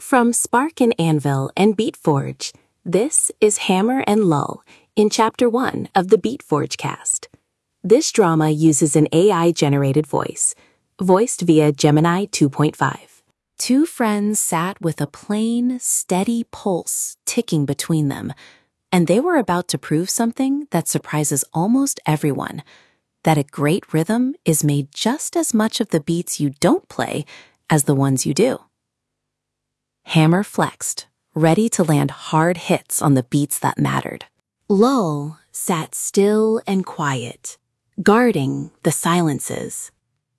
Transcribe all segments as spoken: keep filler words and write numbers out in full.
From Spark and Anvil and Beatforge, this is Hammer and Lull in Chapter one of the Beatforge cast. This drama uses an A I-generated voice, voiced via Gemini two point five. Two friends sat with a plain, steady pulse ticking between them, and they were about to prove something that surprises almost everyone, that a great rhythm is made just as much of the beats you don't play as the ones you do. Hammer flexed, ready to land hard hits on the beats that mattered. Lull sat still and quiet, guarding the silences.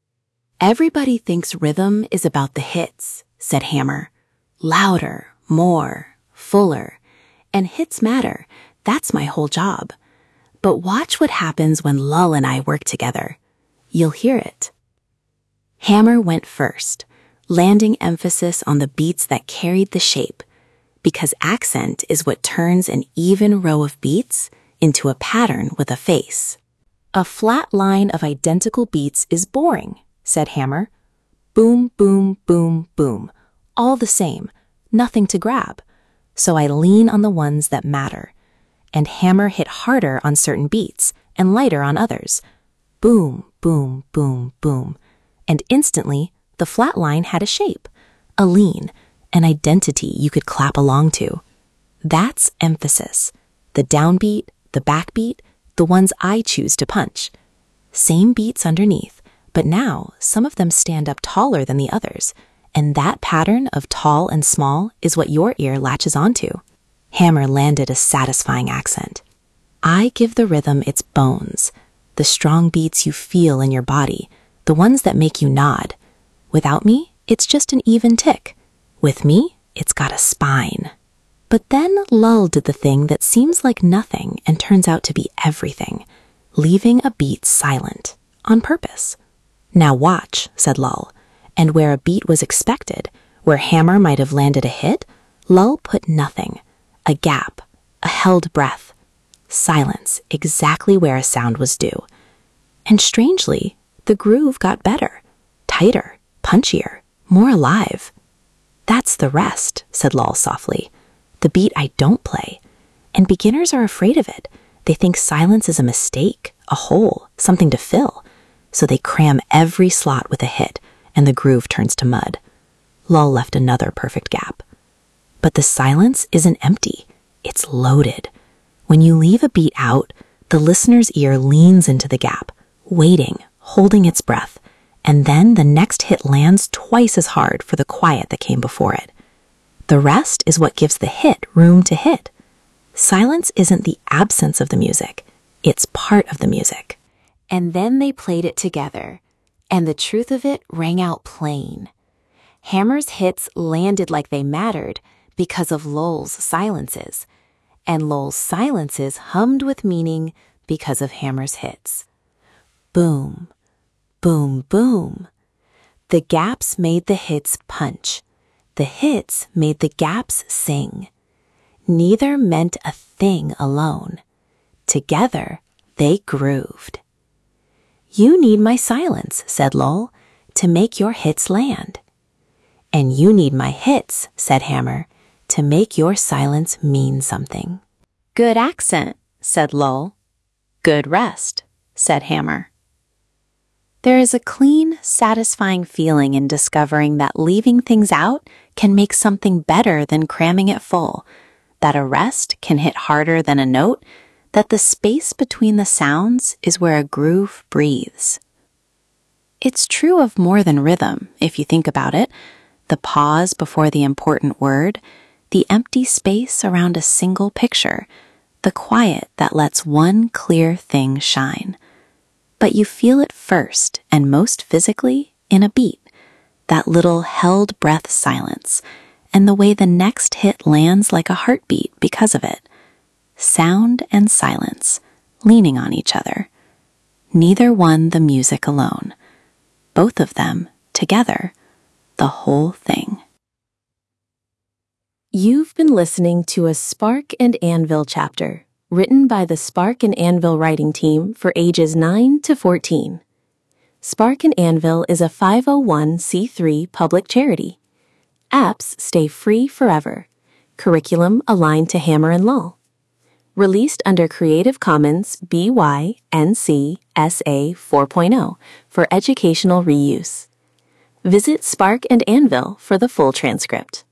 Everybody thinks rhythm is about the hits, said Hammer. Louder, more, fuller. And hits matter. That's my whole job. But watch what happens when Lull and I work together. You'll hear it. Hammer went first, landing emphasis on the beats that carried the shape, because accent is what turns an even row of beats into a pattern with a face. A flat line of identical beats is boring, said Hammer. Boom, boom, boom, boom. All the same, nothing to grab. So I lean on the ones that matter. And Hammer hit harder on certain beats and lighter on others. Boom, boom, boom, boom. And instantly, the flat line had a shape, a lean, an identity you could clap along to. That's emphasis. The downbeat, the backbeat, the ones I choose to punch. Same beats underneath, but now some of them stand up taller than the others, and that pattern of tall and small is what your ear latches onto. Hammer landed a satisfying accent. I give the rhythm its bones, the strong beats you feel in your body, the ones that make you nod. Without me, it's just an even tick. With me, it's got a spine. But then Lull did the thing that seems like nothing and turns out to be everything, leaving a beat silent, on purpose. Now watch, said Lull, and where a beat was expected, where Hammer might have landed a hit, Lull put nothing, a gap, a held breath, silence exactly where a sound was due. And strangely, the groove got better, tighter, punchier, more alive. That's the rest, said Lull softly. The beat I don't play. And beginners are afraid of it. They think silence is a mistake, a hole, something to fill. So they cram every slot with a hit, and the groove turns to mud. Lull left another perfect gap. But the silence isn't empty. It's loaded. When you leave a beat out, the listener's ear leans into the gap, waiting, holding its breath, and then the next hit lands twice as hard for the quiet that came before it. The rest is what gives the hit room to hit. Silence isn't the absence of the music. It's part of the music. And then they played it together, and the truth of it rang out plain. Hammer's hits landed like they mattered because of Lull's silences, and Lull's silences hummed with meaning because of Hammer's hits. Boom. Boom, boom. The gaps made the hits punch. The hits made the gaps sing. Neither meant a thing alone. Together, they grooved. You need my silence, said Lull, to make your hits land. And you need my hits, said Hammer, to make your silence mean something. Good accent, said Lull. Good rest, said Hammer. There is a clean, satisfying feeling in discovering that leaving things out can make something better than cramming it full, that a rest can hit harder than a note, that the space between the sounds is where a groove breathes. It's true of more than rhythm, if you think about it. The pause before the important word, the empty space around a single picture, the quiet that lets one clear thing shine. But you feel it first and most physically in a beat, that little held breath silence, and the way the next hit lands like a heartbeat because of it. Sound and silence, leaning on each other. Neither one the music alone. Both of them, together, the whole thing. You've been listening to a Spark and Anvil chapter, written by the Spark and Anvil writing team for ages nine to fourteen. Spark and Anvil is a five oh one c three public charity. Apps stay free forever. Curriculum aligned to Hammer and Lull. Released under Creative Commons B Y N C S A four point oh for educational reuse. Visit Spark and Anvil for the full transcript.